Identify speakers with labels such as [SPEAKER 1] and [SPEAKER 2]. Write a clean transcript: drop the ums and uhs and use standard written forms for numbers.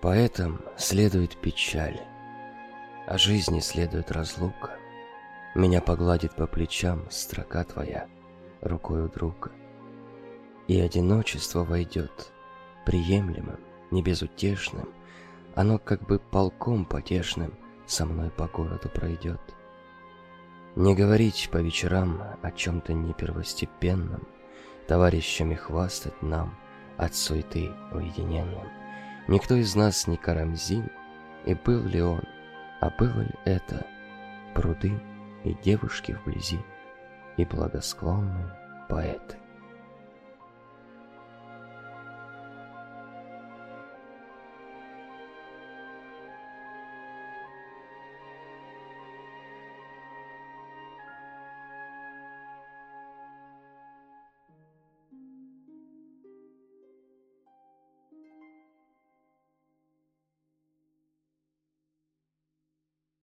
[SPEAKER 1] Поэтам следует печаль, а жизни следует разлука. Меня погладит по плечам строка твоя рукою друга. И одиночество войдет приемлемым, не безутешным, оно как бы полком потешным со мной по городу пройдет. Не говорить по вечерам о чем-то не первостепенном, товарищами хвастать нам от суеты уединенным. Никто из нас не Карамзин, и был ли он, а было ли это пруды и девушки вблизи, и благосклонные поэты.